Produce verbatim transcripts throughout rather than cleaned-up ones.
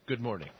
Good morning.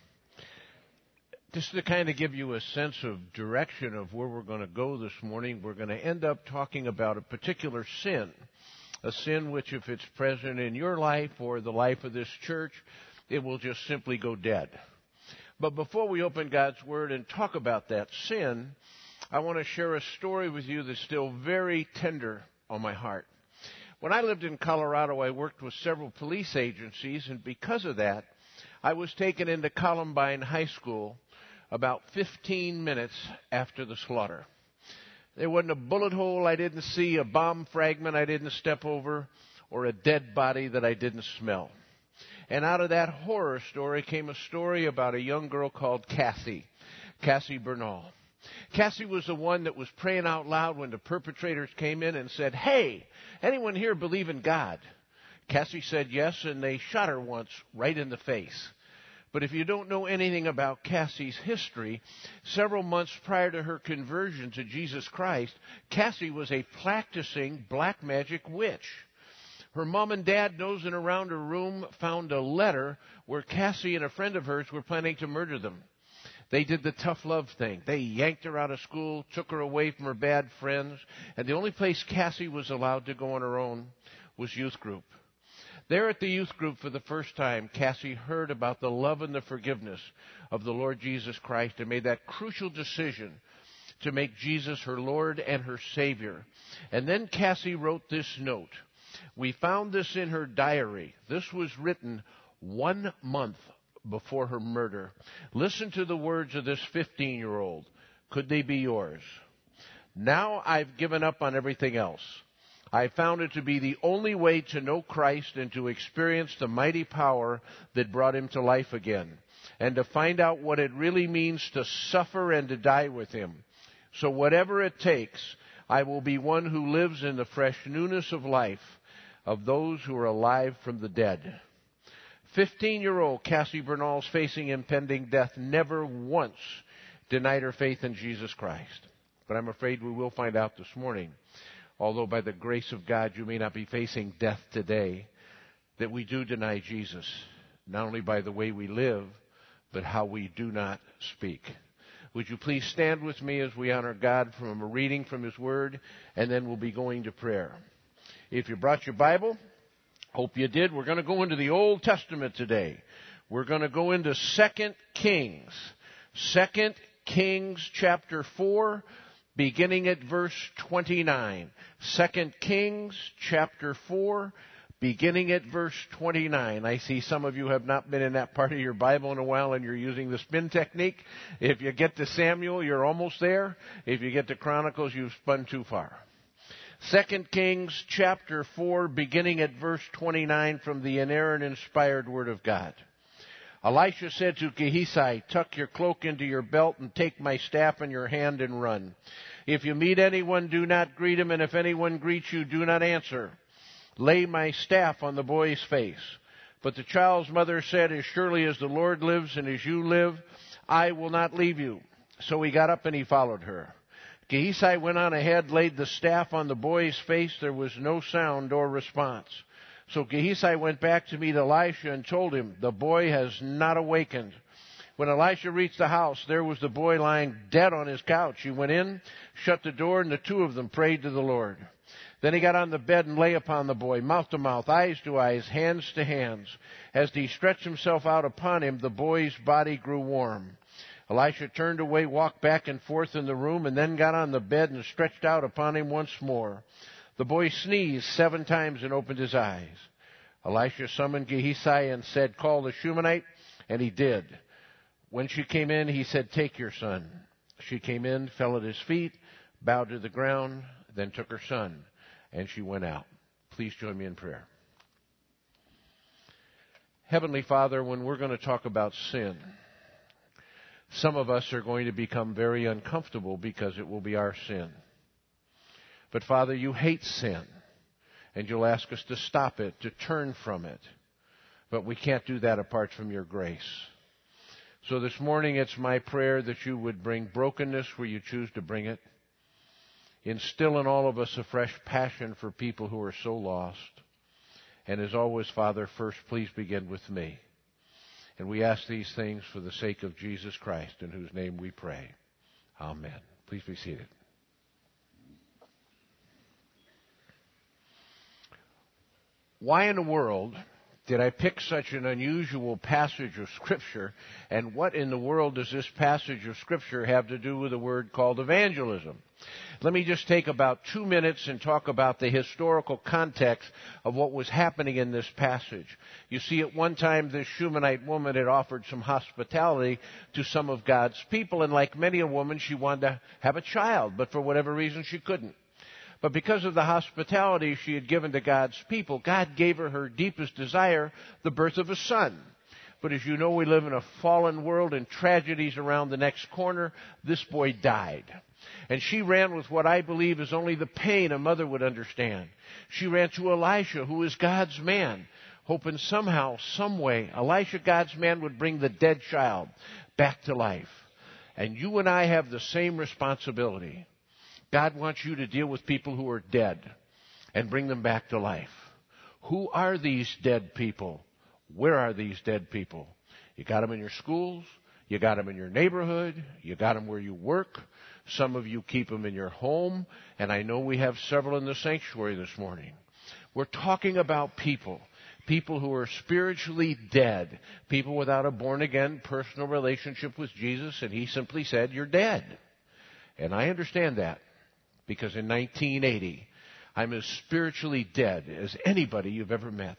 Just to kind of give you a sense of direction of where we're going to go this morning, we're going to end up talking about a particular sin, a sin which, if it's present in your life or the life of this church, it will just simply go dead. But before we open God's Word and talk about that sin, I want to share a story with you that's still very tender on my heart. When I lived in Colorado, I worked with several police agencies, and because of that, I was taken into Columbine High School about fifteen minutes after the slaughter. There wasn't a bullet hole I didn't see, a bomb fragment I didn't step over, or a dead body that I didn't smell. And out of that horror story came a story about a young girl called Cassie, Cassie Bernal. Cassie was the one that was praying out loud when the perpetrators came in and said, "Hey, anyone here believe in God?" Cassie said yes, and they shot her once right in the face. But if you don't know anything about Cassie's history, several months prior to her conversion to Jesus Christ, Cassie was a practicing black magic witch. Her mom and dad, nosing around her room, found a letter where Cassie and a friend of hers were planning to murder them. They did the tough love thing. They yanked her out of school, took her away from her bad friends, and the only place Cassie was allowed to go on her own was youth group. There at the youth group for the first time, Cassie heard about the love and the forgiveness of the Lord Jesus Christ and made that crucial decision to make Jesus her Lord and her Savior. And then Cassie wrote this note. We found this in her diary. This was written one month before her murder. Listen to the words of this fifteen-year-old. Could they be yours? Now I've given up on everything else. I found it to be the only way to know Christ and to experience the mighty power that brought him to life again, and to find out what it really means to suffer and to die with him. So whatever it takes, I will be one who lives in the fresh newness of life of those who are alive from the dead. Fifteen-year-old Cassie Bernal's facing impending death never once denied her faith in Jesus Christ. But I'm afraid we will find out this morning, although by the grace of God you may not be facing death today, that we do deny Jesus, not only by the way we live, but how we do not speak. Would you please stand with me as we honor God from a reading from His Word, and then we'll be going to prayer. If you brought your Bible, hope you did, we're going to go into the Old Testament today. We're going to go into Second Kings. Second Kings chapter four, beginning at verse twenty-nine. Second Kings chapter four, beginning at verse twenty-nine. I see some of you have not been in that part of your Bible in a while and you're using the spin technique. If you get to Samuel, you're almost there. If you get to Chronicles, you've spun too far. Second Kings chapter four, beginning at verse twenty-nine, from the inerrant-inspired Word of God. Elisha said to Gehazi, "Tuck your cloak into your belt and take my staff in your hand and run. If you meet anyone, do not greet him, and if anyone greets you, do not answer. Lay my staff on the boy's face." But the child's mother said, "As surely as the Lord lives and as you live, I will not leave you." So he got up and he followed her. Gehazi went on ahead, laid the staff on the boy's face. There was no sound or response. So Gehazi went back to meet Elisha and told him, "The boy has not awakened." When Elisha reached the house, there was the boy lying dead on his couch. He went in, shut the door, and the two of them prayed to the Lord. Then he got on the bed and lay upon the boy, mouth to mouth, eyes to eyes, hands to hands. As he stretched himself out upon him, the boy's body grew warm. Elisha turned away, walked back and forth in the room, and then got on the bed and stretched out upon him once more. The boy sneezed seven times and opened his eyes. Elisha summoned Gehazi and said, "Call the Shunammite," and he did. When she came in, he said, "Take your son." She came in, fell at his feet, bowed to the ground, then took her son, and she went out. Please join me in prayer. Heavenly Father, when we're going to talk about sin, some of us are going to become very uncomfortable because it will be our sin. But Father, you hate sin, and you'll ask us to stop it, to turn from it. But we can't do that apart from your grace. So this morning it's my prayer that you would bring brokenness where you choose to bring it. Instill in all of us a fresh passion for people who are so lost. And as always, Father, first please begin with me. And we ask these things for the sake of Jesus Christ, in whose name we pray. Amen. Please be seated. Why in the world did I pick such an unusual passage of Scripture, and what in the world does this passage of Scripture have to do with a word called evangelism? Let me just take about two minutes and talk about the historical context of what was happening in this passage. You see, at one time, this Shunammite woman had offered some hospitality to some of God's people, and like many a woman, she wanted to have a child, but for whatever reason, she couldn't. But because of the hospitality she had given to God's people, God gave her her deepest desire, the birth of a son. But as you know, we live in a fallen world and tragedies around the next corner. This boy died. And she ran with what I believe is only the pain a mother would understand. She ran to Elisha, who is God's man, hoping somehow, some way, Elisha, God's man, would bring the dead child back to life. And you and I have the same responsibility. God wants you to deal with people who are dead and bring them back to life. Who are these dead people? Where are these dead people? You got them in your schools. You got them in your neighborhood. You got them where you work. Some of you keep them in your home. And I know we have several in the sanctuary this morning. We're talking about people. People who are spiritually dead. People without a born-again personal relationship with Jesus. And he simply said, you're dead. And I understand that. Because in nineteen eighty, I'm as spiritually dead as anybody you've ever met.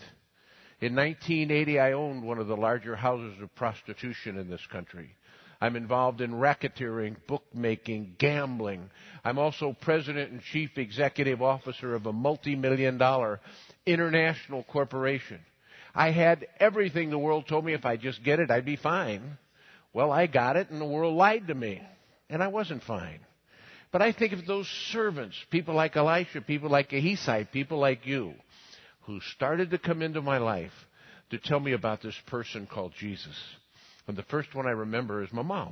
In nineteen eighty, I owned one of the larger houses of prostitution in this country. I'm involved in racketeering, bookmaking, gambling. I'm also president and chief executive officer of a multi-million dollar international corporation. I had everything the world told me if I just get it, I'd be fine. Well, I got it, and the world lied to me, and I wasn't fine. But I think of those servants, people like Elisha, people like Gehazi, people like you, who started to come into my life to tell me about this person called Jesus. And the first one I remember is my mom.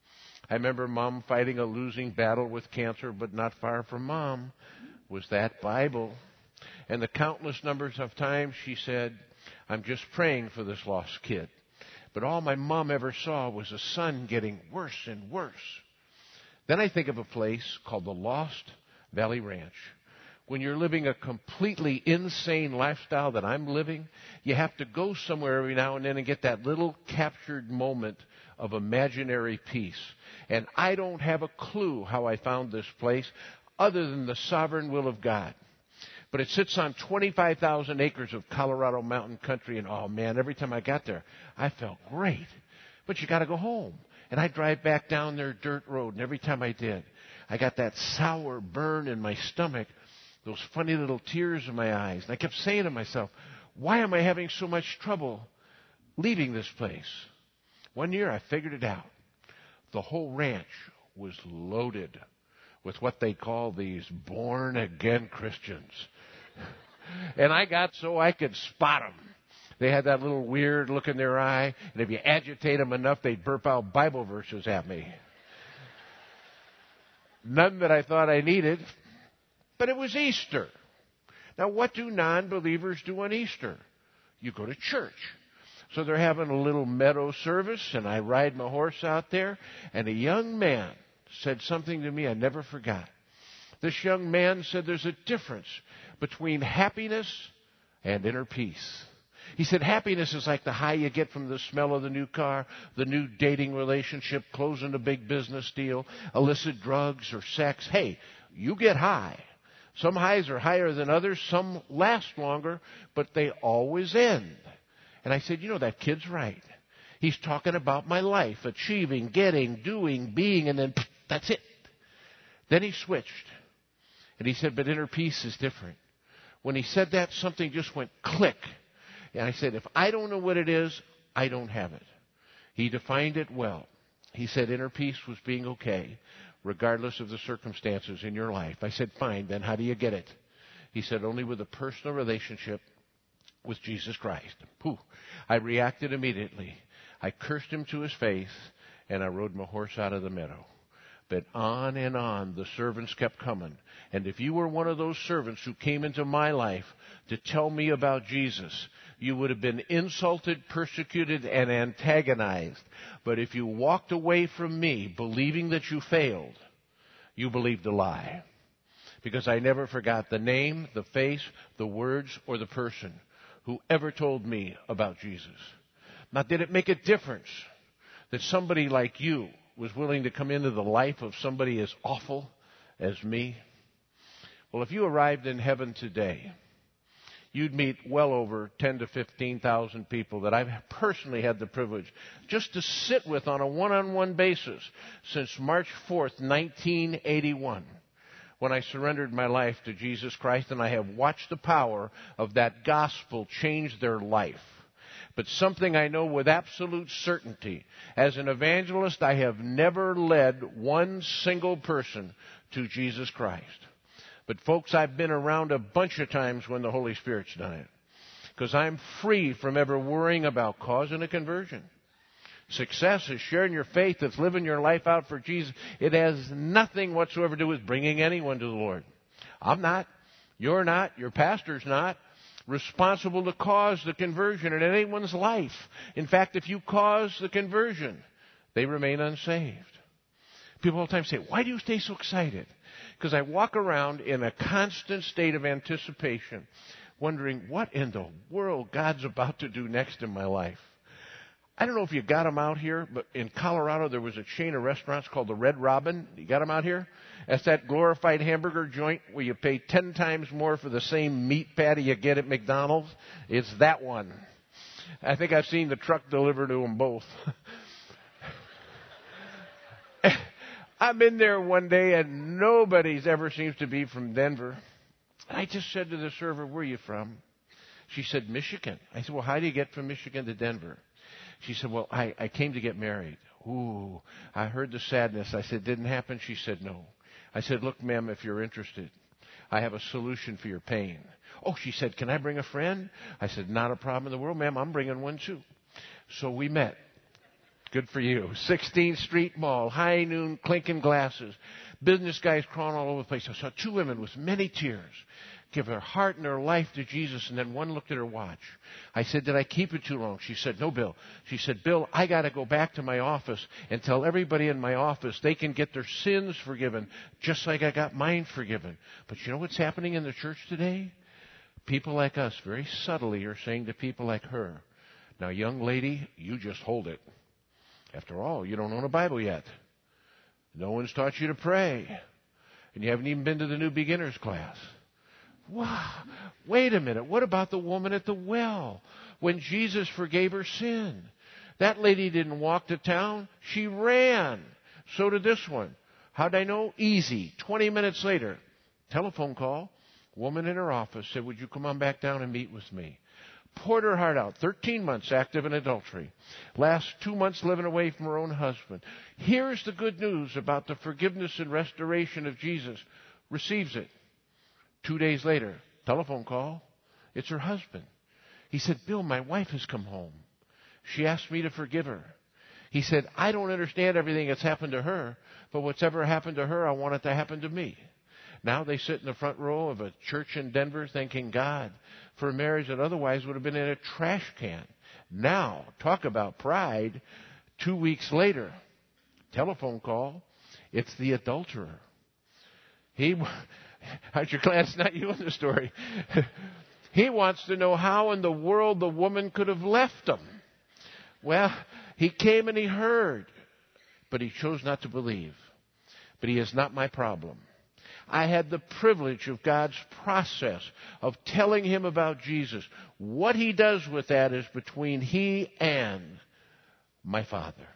I remember Mom fighting a losing battle with cancer, but not far from Mom was that Bible. And the countless numbers of times she said, I'm just praying for this lost kid. But all my mom ever saw was a son getting worse and worse. Then I think of a place called the Lost Valley Ranch. When you're living a completely insane lifestyle that I'm living, you have to go somewhere every now and then and get that little captured moment of imaginary peace. And I don't have a clue how I found this place other than the sovereign will of God. But it sits on twenty-five thousand acres of Colorado mountain country, and oh man, every time I got there, I felt great. But you got to go home. And I drive back down their dirt road, and every time I did, I got that sour burn in my stomach, those funny little tears in my eyes. And I kept saying to myself, why am I having so much trouble leaving this place? One year I figured it out. The whole ranch was loaded with what they call these born-again Christians. And I got so I could spot them. They had that little weird look in their eye, and if you agitate them enough, they'd burp out Bible verses at me. None that I thought I needed, but it was Easter. Now, what do non-believers do on Easter? You go to church. So they're having a little meadow service, and I ride my horse out there, and a young man said something to me I never forgot. This young man said there's a difference between happiness and inner peace. He said happiness is like the high you get from the smell of the new car, the new dating relationship, closing a big business deal, illicit drugs or sex. Hey, you get high. Some highs are higher than others. Some last longer, but they always end. And I said, you know, that kid's right. He's talking about my life, achieving, getting, doing, being, and then pff, that's it. Then he switched. And he said, but inner peace is different. When he said that, something just went click. And I said, if I don't know what it is, I don't have it. He defined it well. He said inner peace was being okay, regardless of the circumstances in your life. I said, fine, then how do you get it? He said, only with a personal relationship with Jesus Christ. Pooh. I reacted immediately. I cursed him to his face, and I rode my horse out of the meadow. But on and on the servants kept coming. And if you were one of those servants who came into my life to tell me about Jesus, you would have been insulted, persecuted, and antagonized. But if you walked away from me believing that you failed, you believed a lie. Because I never forgot the name, the face, the words, or the person who ever told me about Jesus. Now, did it make a difference that somebody like you was willing to come into the life of somebody as awful as me? Well, if you arrived in heaven today, you'd meet well over ten to fifteen thousand people that I've personally had the privilege just to sit with on a one-on-one basis since March fourth, nineteen eighty-one, when I surrendered my life to Jesus Christ, and I have watched the power of that gospel change their life. But something I know with absolute certainty, as an evangelist, I have never led one single person to Jesus Christ. But folks, I've been around a bunch of times when the Holy Spirit's done it. Because I'm free from ever worrying about causing a conversion. Success is sharing your faith. It's living your life out for Jesus. It has nothing whatsoever to do with bringing anyone to the Lord. I'm not. You're not. Your pastor's not responsible to cause the conversion in anyone's life. In fact, if you cause the conversion, they remain unsaved. People all the time say, why do you stay so excited? Because I walk around in a constant state of anticipation, wondering what in the world God's about to do next in my life. I don't know if you got them out here, but in Colorado there was a chain of restaurants called the Red Robin. You got them out here? That's that glorified hamburger joint where you pay ten times more for the same meat patty you get at McDonald's. It's that one. I think I've seen the truck deliver to them both. I'm in there one day and nobody's ever seems to be from Denver. I just said to the server, where are you from? She said, Michigan. I said, well, how do you get from Michigan to Denver? She said, well, I, I came to get married. Ooh, I heard the sadness. I said, didn't happen? She said, no. I said, look, ma'am, if you're interested, I have a solution for your pain. Oh, she said, can I bring a friend? I said, not a problem in the world, ma'am. I'm bringing one, too. So we met. Good for you. sixteenth Street Mall, high noon, clinking glasses. Business guys crawling all over the place. I saw two women with many tears give their heart and their life to Jesus, and then one looked at her watch. I said, did I keep it too long? She said, no, Bill. She said, Bill, I got to go back to my office and tell everybody in my office they can get their sins forgiven just like I got mine forgiven. But you know what's happening in the church today? People like us very subtly are saying to people like her, now, young lady, you just hold it. After all, you don't own a Bible yet. No one's taught you to pray. And you haven't even been to the new beginners class. Wow. Wait a minute. What about the woman at the well when Jesus forgave her sin? That lady didn't walk to town. She ran. So did this one. How'd I know? Easy. Twenty minutes later, telephone call. Woman in her office said, would you come on back down and meet with me? Poured her heart out. thirteen months active in adultery. Last two months living away from her own husband. Here's the good news about the forgiveness and restoration of Jesus. Receives it. Two days later, telephone call. It's her husband. He said, Bill, my wife has come home. She asked me to forgive her. He said, I don't understand everything that's happened to her, but what's ever happened to her, I want it to happen to me. Now they sit in the front row of a church in Denver thanking God for a marriage that otherwise would have been in a trash can. Now, talk about pride. Two weeks later, telephone call. It's the adulterer. He, aren't you glad it's not you in the story? He wants to know how in the world the woman could have left him. Well, he came and he heard, but he chose not to believe. But he is not my problem. I had the privilege of God's process of telling him about Jesus. What he does with that is between he and my Father.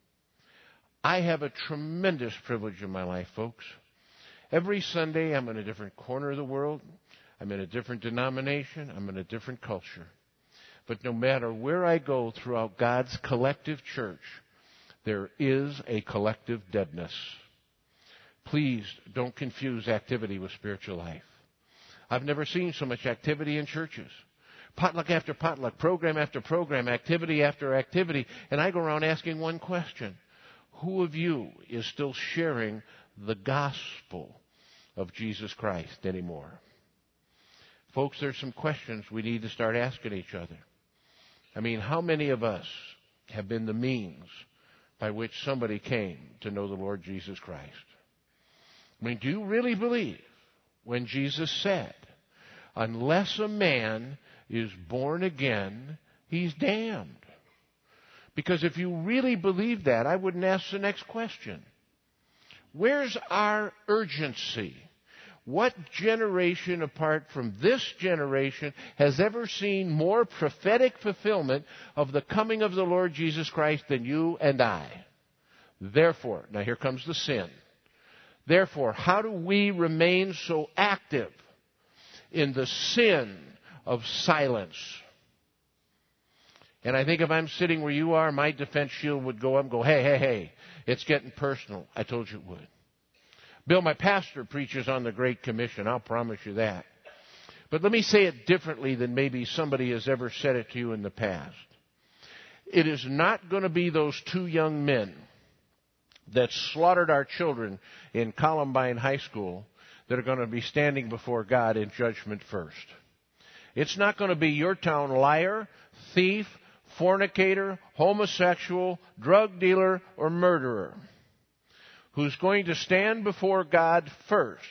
I have a tremendous privilege in my life, folks. Every Sunday, I'm in a different corner of the world. I'm in a different denomination. I'm in a different culture. But no matter where I go throughout God's collective church, there is a collective deadness. Please don't confuse activity with spiritual life. I've never seen so much activity in churches. Potluck after potluck, program after program, activity after activity. And I go around asking one question. Who of you is still sharing the gospel of Jesus Christ anymore? Folks, there's some questions we need to start asking each other. I mean, how many of us have been the means by which somebody came to know the Lord Jesus Christ? I mean, do you really believe when Jesus said, unless a man is born again, he's damned? Because if you really believe that, I wouldn't ask the next question. Where's our urgency? What generation apart from this generation has ever seen more prophetic fulfillment of the coming of the Lord Jesus Christ than you and I? Therefore, now here comes the sin. Therefore, how do we remain so active in the sin of silence? And I think if I'm sitting where you are, my defense shield would go up and go, hey, hey, hey, it's getting personal. I told you it would. Bill, my pastor preaches on the Great Commission. I'll promise you that. But let me say it differently than maybe somebody has ever said it to you in the past. It is not going to be those two young men that slaughtered our children in Columbine High School that are going to be standing before God in judgment first. It's not going to be your town liar, thief, fornicator, homosexual, drug dealer, or murderer. Who's going to stand before God first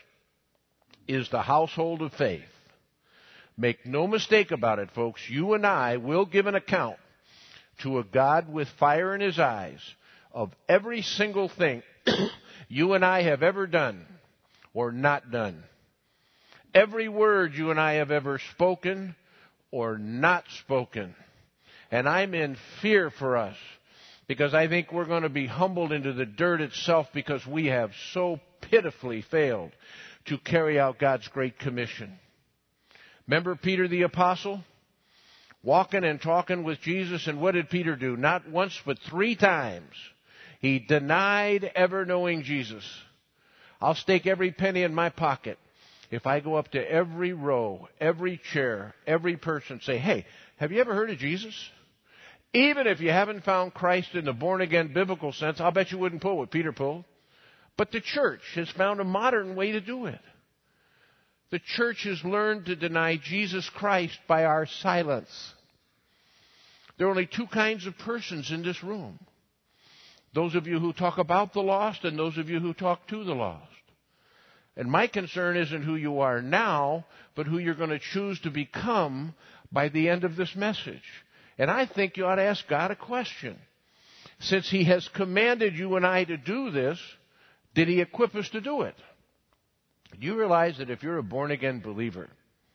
is the household of faith. Make no mistake about it, folks. You and I will give an account to a God with fire in his eyes of every single thing you and I have ever done or not done. Every word you and I have ever spoken or not spoken. And I'm in fear for us, because I think we're going to be humbled into the dirt itself because we have so pitifully failed to carry out God's Great Commission. Remember Peter the Apostle? Walking and talking with Jesus, and what did Peter do? Not once, but three times. He denied ever knowing Jesus. I'll stake every penny in my pocket if I go up to every row, every chair, every person, say, hey, have you ever heard of Jesus? Even if you haven't found Christ in the born-again biblical sense, I'll bet you wouldn't pull what Peter pulled. But the church has found a modern way to do it. The church has learned to deny Jesus Christ by our silence. There are only two kinds of persons in this room. Those of you who talk about the lost and those of you who talk to the lost. And my concern isn't who you are now, but who you're going to choose to become by the end of this message. And I think you ought to ask God a question. Since he has commanded you and I to do this, did he equip us to do it? Do you realize that if you're a born-again believer,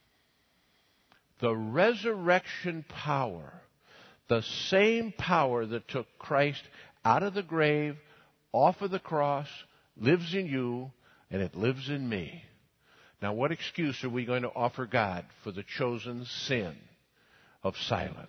the resurrection power, the same power that took Christ out of the grave, off of the cross, lives in you, and it lives in me. Now, what excuse are we going to offer God for the chosen sin of silence?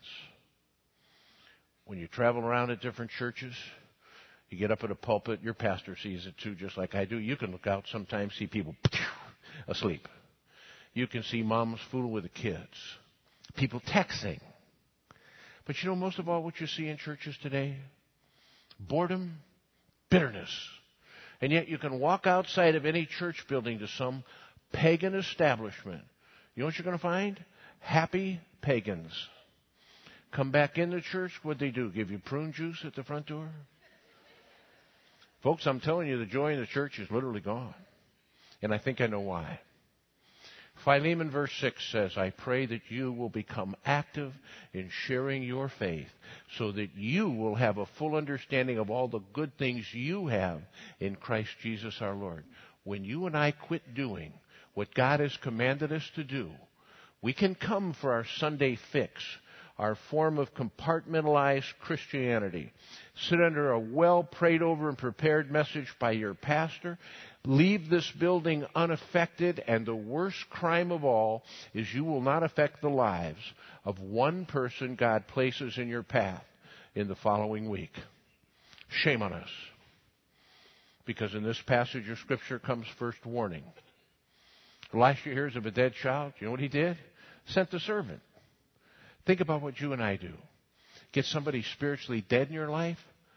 When you travel around at different churches, you get up at a pulpit, your pastor sees it too, just like I do. You can look out sometimes, see people asleep. You can see moms fooling with the kids, people texting. But you know, most of all, what you see in churches today? Boredom, bitterness. And yet you can walk outside of any church building to some pagan establishment. You know what you're going to find? Happy pagans. Come back in the church, what'd they do? Give you prune juice at the front door? Folks, I'm telling you, the joy in the church is literally gone. And I think I know why. Philemon verse six says, I pray that you will become active in sharing your faith so that you will have a full understanding of all the good things you have in Christ Jesus our Lord. When you and I quit doing what God has commanded us to do, we can come for our Sunday fix, our form of compartmentalized Christianity, sit under a well-prayed over and prepared message by your pastor, leave this building unaffected, and the worst crime of all is you will not affect the lives of one person God places in your path in the following week. Shame on us. Because in this passage of Scripture comes first warning. Elisha hears of a dead child. You know what he did? Sent the servant. Think about what you and I do. Get somebody spiritually dead in your life?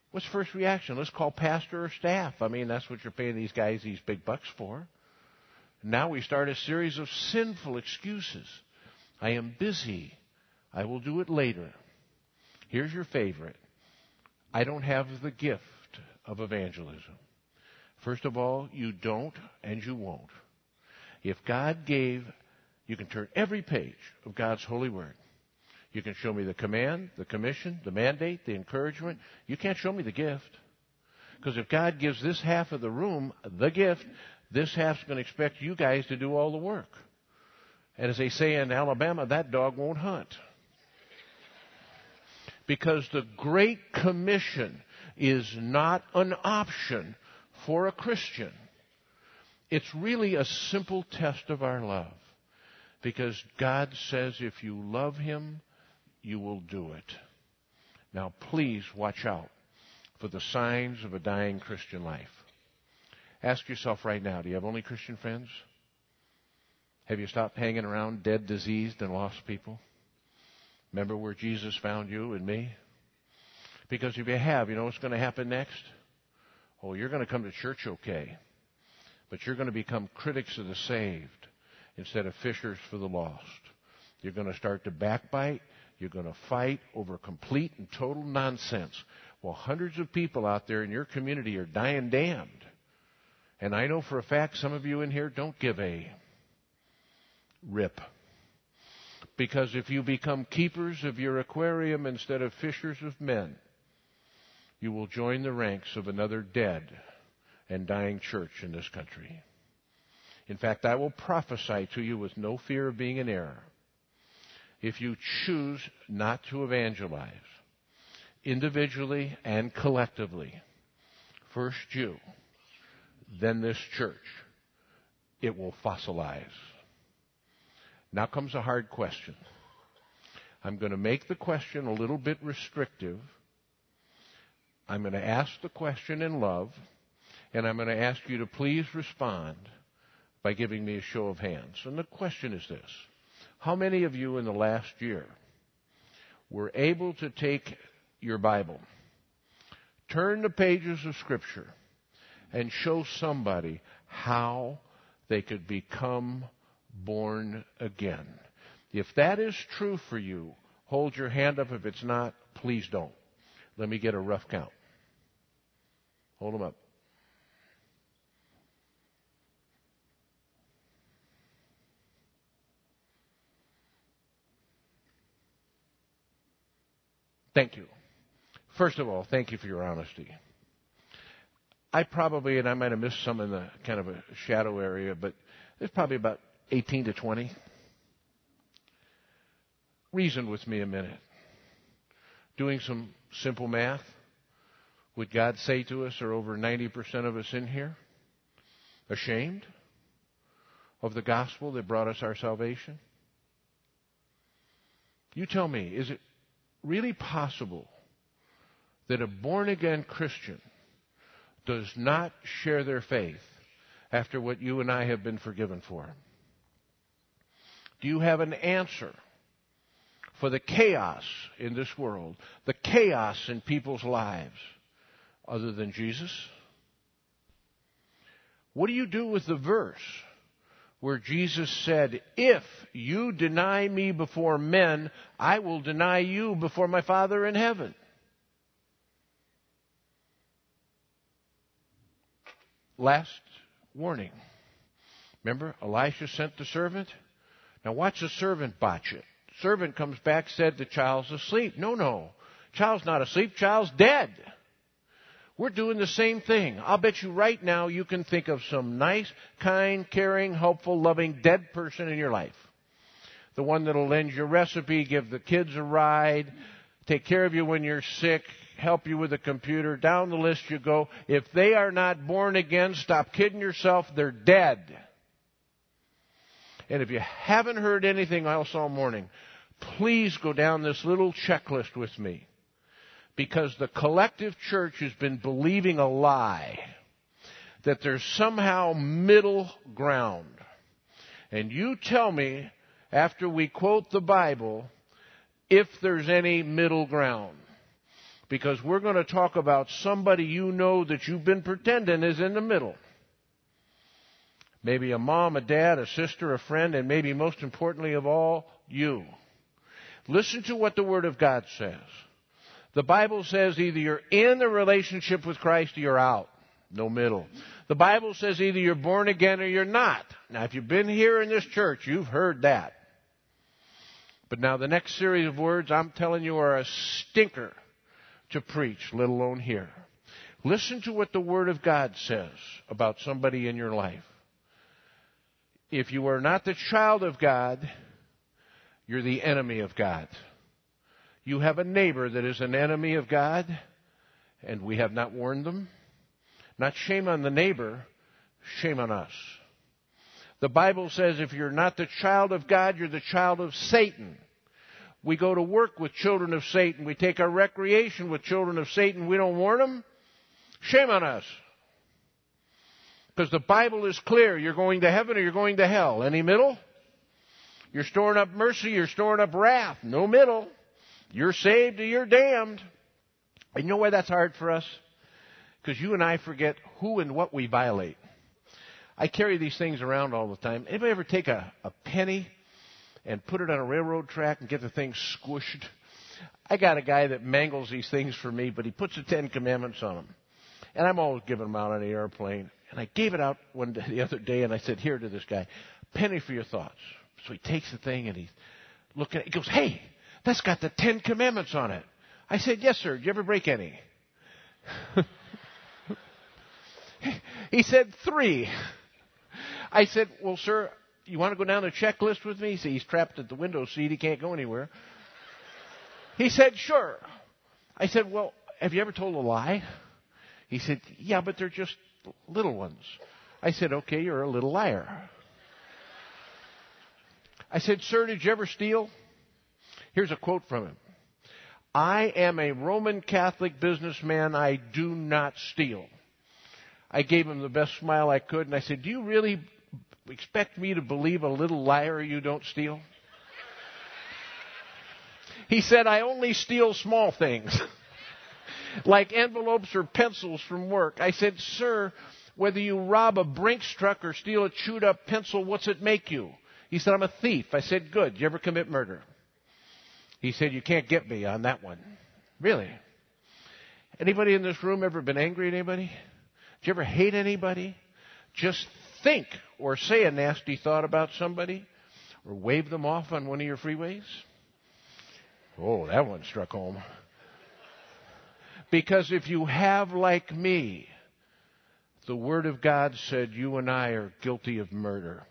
What's the first reaction? Let's call pastor or staff. I mean, that's what you're paying these guys these big bucks for. Now we start a series of sinful excuses. I am busy. I will do it later. Here's your favorite. I don't have the gift of evangelism. First of all, you don't and you won't. If God gave, you can turn every page of God's holy word. You can show me the command, the commission, the mandate, the encouragement. You can't show me the gift. Because if God gives this half of the room the gift, this half's going to expect you guys to do all the work. And as they say in Alabama, that dog won't hunt. Because the Great Commission is not an option for a Christian. It's really a simple test of our love. Because God says if you love Him, you will do it. Now, please watch out for the signs of a dying Christian life. Ask yourself right now, do you have only Christian friends? Have you stopped hanging around dead, diseased, and lost people? Remember where Jesus found you and me? Because if you have, you know what's going to happen next? Oh, you're going to come to church okay. But you're going to become critics of the saved instead of fishers for the lost. You're going to start to backbite. You're going to fight over complete and total nonsense. Well, hundreds of people out there in your community are dying damned. And I know for a fact some of you in here don't give a rip. Because if you become keepers of your aquarium instead of fishers of men, you will join the ranks of another dead and dying church in this country. In fact, I will prophesy to you with no fear of being in error. If you choose not to evangelize, individually and collectively, first you, then this church, it will fossilize. Now comes a hard question. I'm going to make the question a little bit restrictive. I'm going to ask the question in love, and I'm going to ask you to please respond by giving me a show of hands. And the question is this. How many of you in the last year were able to take your Bible, turn the pages of Scripture, and show somebody how they could become born again? If that is true for you, hold your hand up. If it's not, please don't. Let me get a rough count. Hold them up. Thank you. First of all, thank you for your honesty. I probably, and I might have missed some in the kind of a shadow area, but there's probably about eighteen to twenty. Reason with me a minute. Doing some simple math, would God say to us, are over ninety percent of us in here ashamed of the gospel that brought us our salvation? You tell me, is it really possible that a born-again Christian does not share their faith after what you and I have been forgiven for? Do you have an answer for the chaos in this world, the chaos in people's lives, other than Jesus? What do you do with the verse where Jesus said, if you deny me before men, I will deny you before my Father in heaven? Last warning. Remember, Elisha sent the servant? Now watch the servant botch it. Servant comes back, said the child's asleep. No, no. Child's not asleep. Child's dead. We're doing the same thing. I'll bet you right now you can think of some nice, kind, caring, helpful, loving, dead person in your life. The one that'll lend you a recipe, give the kids a ride, take care of you when you're sick, help you with a computer. Down the list you go. If they are not born again, stop kidding yourself. They're dead. And if you haven't heard anything else all morning, please go down this little checklist with me. Because the collective church has been believing a lie that there's somehow middle ground. And you tell me, after we quote the Bible, if there's any middle ground. because we're going to talk about somebody you know that you've been pretending is in the middle. Maybe a mom, a dad, a sister, a friend, and maybe most importantly of all, you. Listen to what the Word of God says. The Bible says either you're in the relationship with Christ or you're out. No middle. The Bible says either you're born again or you're not. Now, if you've been here in this church, you've heard that. But now the next series of words I'm telling you are a stinker to preach, let alone hear. Listen to what the Word of God says about somebody in your life. If you are not the child of God, you're the enemy of God. You have a neighbor that is an enemy of God, and we have not warned them. Not shame on the neighbor, shame on us. The Bible says if you're not the child of God, you're the child of Satan. We go to work with children of Satan. We take our recreation with children of Satan. We don't warn them. Shame on us. Because the Bible is clear. You're going to heaven or you're going to hell. Any middle? You're storing up mercy. You're storing up wrath. No middle. You're saved or you're damned. And you know why that's hard for us? Because you and I forget who and what we violate. I carry these things around all the time. Anybody ever take a, a penny and put it on a railroad track and get the thing squished? I got a guy that mangles these things for me, but he puts the Ten Commandments on them. And I'm always giving them out on the airplane. And I gave it out one day, the other day, and I said, here to this guy, penny for your thoughts. So he takes the thing and he's looking at it. He goes, hey, that's got the Ten Commandments on it. I said, yes, sir. Did you ever break any? He said, three. I said, well, sir, you want to go down the checklist with me? He said, he's trapped at the window seat. He can't go anywhere. He said, sure. I said, well, have you ever told a lie? He said, yeah, but they're just little ones. I said, okay, you're a little liar. I said, sir, did you ever steal? Here's a quote from him. I am a Roman Catholic businessman. I do not steal. I gave him the best smile I could, and I said, do you really expect me to believe a little liar you don't steal? He said, I only steal small things, like envelopes or pencils from work. I said, sir, whether you rob a Brinks truck or steal a chewed-up pencil, what's it make you? He said, I'm a thief. I said, good. Did you ever commit murder? He said, you can't get me on that one. Really? Anybody in this room ever been angry at anybody? Did you ever hate anybody? Just think or say a nasty thought about somebody or wave them off on one of your freeways? Oh, that one struck home. Because if you have, like me, the Word of God said you and I are guilty of murder.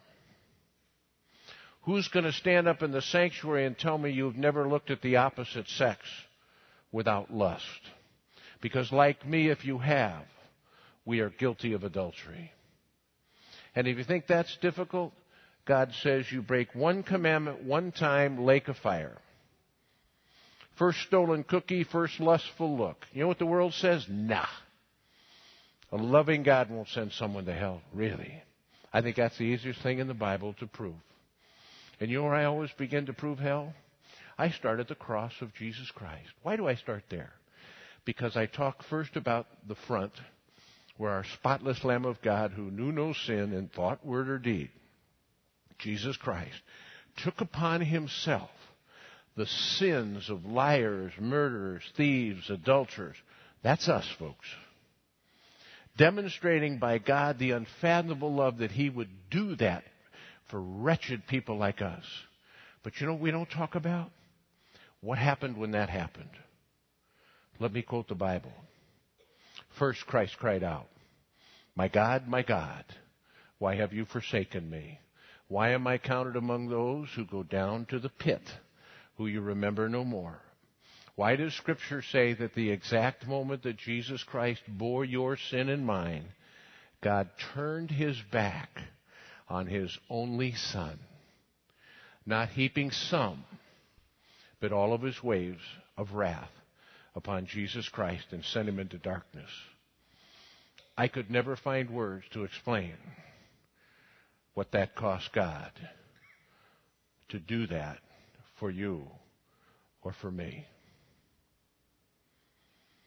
Who's going to stand up in the sanctuary and tell me you've never looked at the opposite sex without lust? Because like me, if you have, we are guilty of adultery. And if you think that's difficult, God says you break one commandment one time, lake of fire. First stolen cookie, first lustful look. You know what the world says? Nah. A loving God won't send someone to hell. Really? I think that's the easiest thing in the Bible to prove. And you know where I always begin to prove hell? I start at the cross of Jesus Christ. Why do I start there? Because I talk first about the front, where our spotless Lamb of God, who knew no sin in thought, word, or deed, Jesus Christ, took upon himself the sins of liars, murderers, thieves, adulterers. That's us, folks. Demonstrating by God the unfathomable love that he would do that for wretched people like us. But you know what we don't talk about? What happened when that happened? Let me quote the Bible. First, Christ cried out, my God, my God, why have you forsaken me? Why am I counted among those who go down to the pit, who you remember no more? Why does Scripture say that the exact moment that Jesus Christ bore your sin and mine, God turned his back on his only Son, not heaping some, but all of his waves of wrath upon Jesus Christ and sent him into darkness? I could never find words to explain what that cost God to do that for you or for me.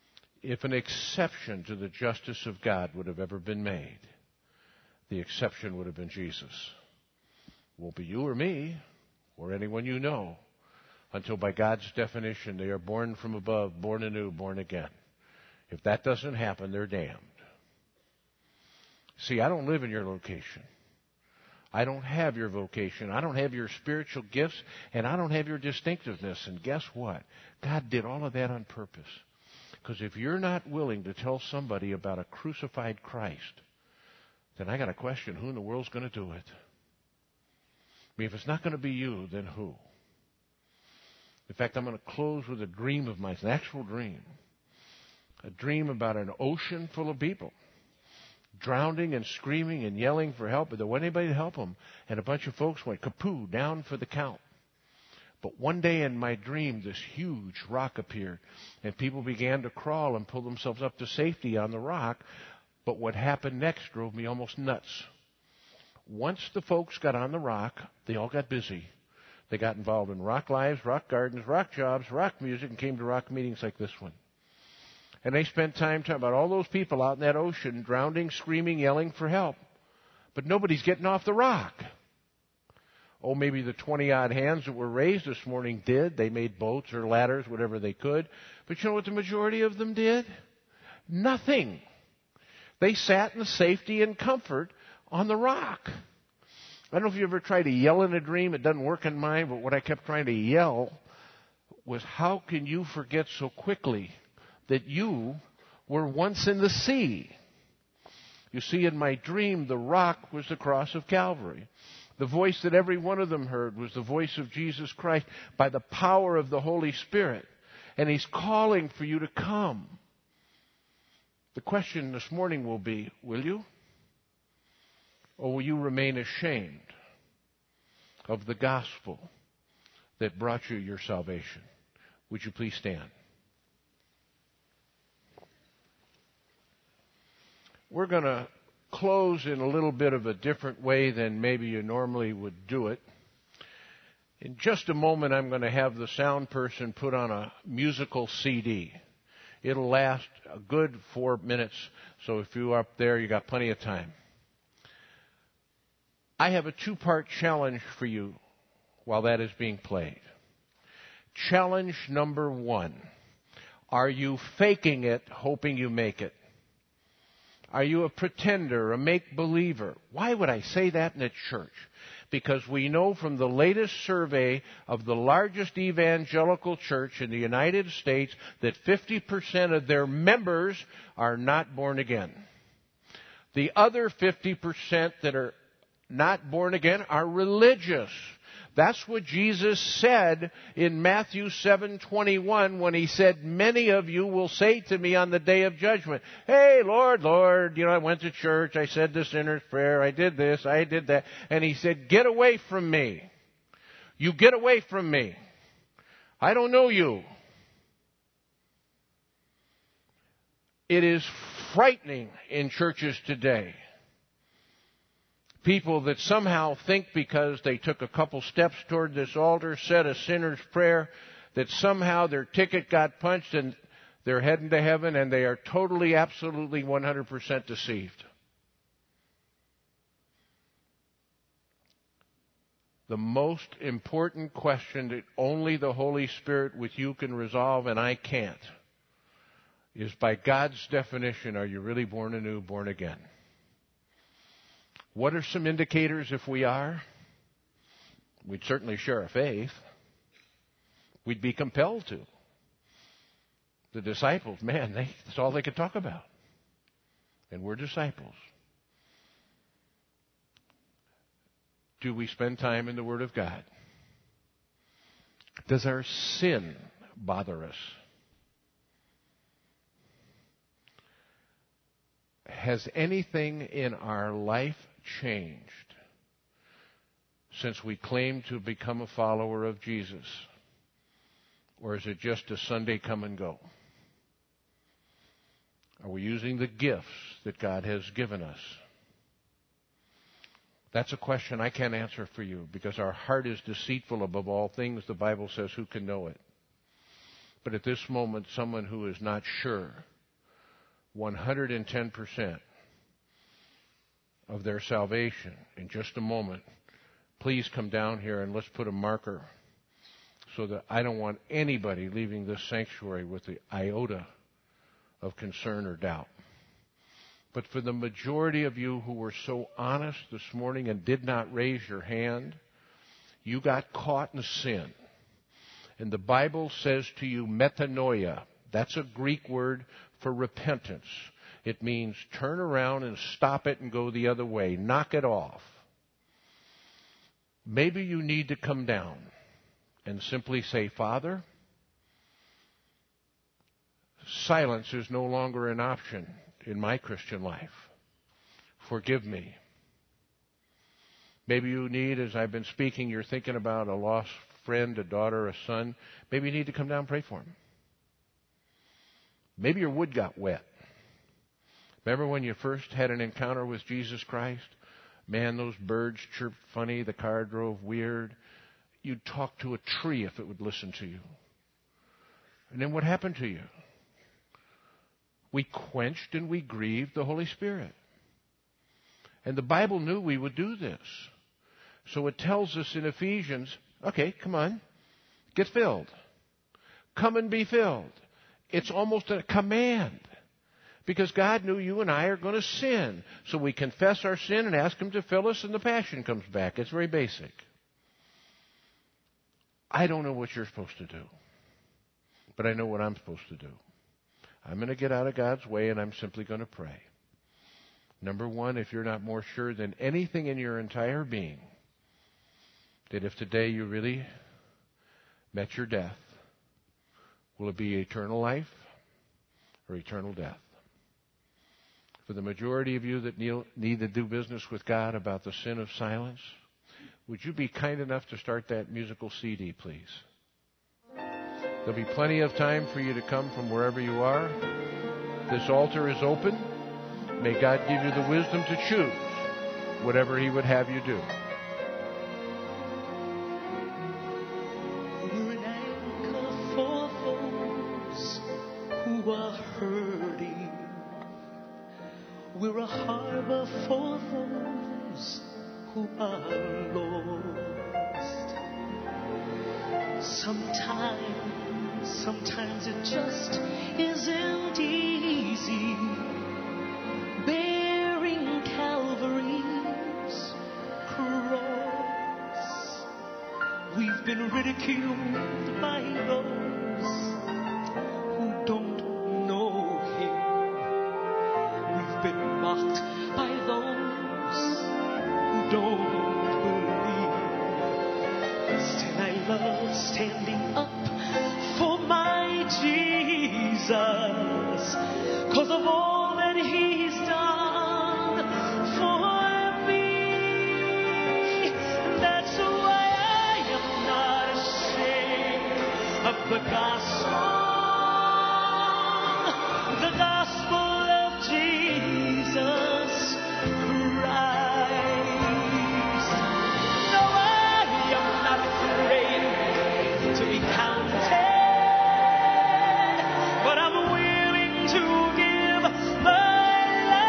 if an exception to the justice of God would have ever been made, the exception would have been Jesus. It won't be you or me or anyone you know until by God's definition they are born from above, born anew, born again. If that doesn't happen, they're damned. See, I don't live in your location. I don't have your vocation. I don't have your spiritual gifts, and I don't have your distinctiveness. And guess what? God did all of that on purpose. Because if you're not willing to tell somebody about a crucified Christ, then I got to question who in the world's going to do it. I mean, if it's not going to be you, then who? In fact, I'm going to close with a dream of mine, an actual dream. A dream about an ocean full of people, drowning and screaming and yelling for help, but there wasn't anybody to help them. And a bunch of folks went kapoo, down for the count. But one day in my dream, this huge rock appeared, and people began to crawl and pull themselves up to safety on the rock. But what happened next drove me almost nuts. Once the folks got on the rock, they all got busy. They got involved in rock lives, rock gardens, rock jobs, rock music, and came to rock meetings like this one. And they spent time talking about all those people out in that ocean, drowning, screaming, yelling for help. But nobody's getting off the rock. Oh, maybe the twenty-odd hands that were raised this morning did. They made boats or ladders, whatever they could. But you know what the majority of them did? Nothing. They sat in safety and comfort on the rock. I don't know if you ever tried to yell in a dream. It doesn't work in mine, but what I kept trying to yell was, how can you forget so quickly that you were once in the sea? You see, in my dream, the rock was the cross of Calvary. The voice that every one of them heard was the voice of Jesus Christ by the power of the Holy Spirit. And He's calling for you to come. The question this morning will be, will you? Or will you remain ashamed of the gospel that brought you your salvation? Would you please stand? We're going to close in a little bit of a different way than maybe you normally would do it. In just a moment, I'm going to have the sound person put on a musical C D. It'll last a good four minutes, so if you're up there, you got plenty of time. I have a two-part challenge for you while that is being played. Challenge number one. Are you faking it, hoping you make it? Are you a pretender, a make-believer? Why would I say that in a church? Because we know from the latest survey of the largest evangelical church in the United States that fifty percent of their members are not born again. The other fifty percent that are not born again are religious. That's what Jesus said in Matthew seven twenty-one when He said, many of you will say to me on the day of judgment, hey, Lord, Lord, you know, I went to church, I said the sinner's prayer, I did this, I did that. And He said, get away from me. You get away from me. I don't know you. It is frightening in churches today. People that somehow think because they took a couple steps toward this altar, said a sinner's prayer, that somehow their ticket got punched and they're heading to heaven, and they are totally, absolutely, one hundred percent deceived. The most important question that only the Holy Spirit with you can resolve, and I can't, is by God's definition, are you really born anew, born again? What are some indicators if we are? We'd certainly share our faith. We'd be compelled to. The disciples, man, they, that's all they could talk about. And we're disciples. Do we spend time in the Word of God? Does our sin bother us? Has anything in our life changed since we claim to become a follower of Jesus? Or is it just a Sunday come and go? Are we using the gifts that God has given us? That's a question I can't answer for you, because our heart is deceitful above all things. The Bible says, who can know it? But at this moment, someone who is not sure one hundred ten percent of their salvation in just a moment, please come down here and let's put a marker so that I don't want anybody leaving this sanctuary with the iota of concern or doubt. But for the majority of you who were so honest this morning and did not raise your hand, you got caught in sin. And the Bible says to you, metanoia. That's a Greek word for repentance. It means turn around and stop it and go the other way. Knock it off. Maybe you need to come down and simply say, Father, silence is no longer an option in my Christian life. Forgive me. Maybe you need, as I've been speaking, you're thinking about a lost friend, a daughter, a son. Maybe you need to come down and pray for him. Maybe your wood got wet. Remember when you first had an encounter with Jesus Christ? Man, those birds chirped funny. The car drove weird. You'd talk to a tree if it would listen to you. And then what happened to you? We quenched and we grieved the Holy Spirit. And the Bible knew we would do this. So it tells us in Ephesians, okay, come on, get filled. Come and be filled. It's almost a command. Because God knew you and I are going to sin. So we confess our sin and ask Him to fill us, and the passion comes back. It's very basic. I don't know what you're supposed to do. But I know what I'm supposed to do. I'm going to get out of God's way, and I'm simply going to pray. Number one, if you're not more sure than anything in your entire being that if today you really met your death, will it be eternal life or eternal death? For the majority of you that need to do business with God about the sin of silence, would you be kind enough to start that musical C D, please? There'll be plenty of time for you to come from wherever you are. This altar is open. May God give you the wisdom to choose whatever He would have you do. We're an anchor for those who are hurting. We're a harbor for those who are lost. Sometimes, sometimes it just isn't easy bearing Calvary's cross. We've been ridiculed by those who don't know Him. We've been mocked by those who don't believe. Still I love standing up for my Jesus, 'cause of all that He's done for me. That's why I am not ashamed of the gospel, the gospel of Jesus Christ. No, I am not afraid to be counted, but I'm willing to give my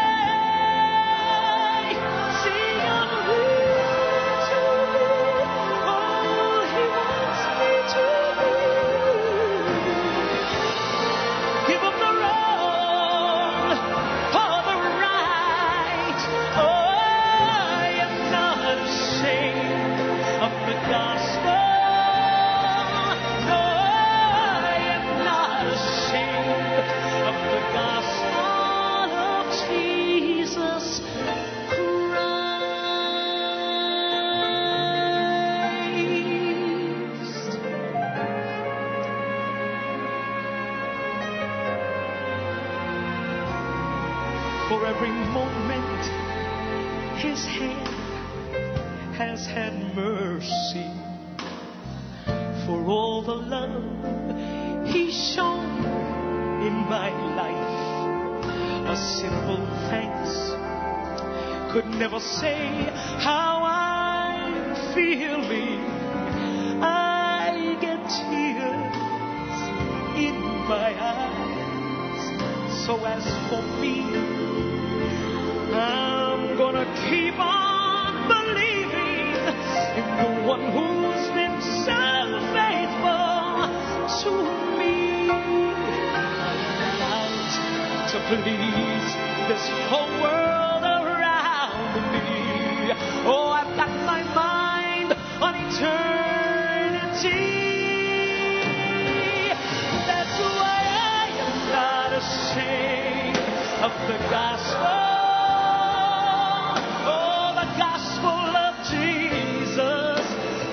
life. See, I'm willing to be all He wants me to be. Give up the wrong for the right. Oh, I am not ashamed of the gospel. No, I am not ashamed of the gospel of Jesus Christ. For every moment His hand has had mercy, for all the love He's shown in my life, a simple thanks could never say how I'm feeling. I get tears in my eyes So as for me, I'm gonna keep on believing in the one who's been so faithful to me. I'm out to please this whole world around me. Oh, I've got my mind on eternity. That's why I am not ashamed of the gospel. Oh, the gospel of Jesus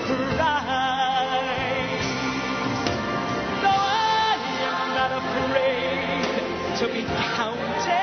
Christ. No, I am not afraid to be counted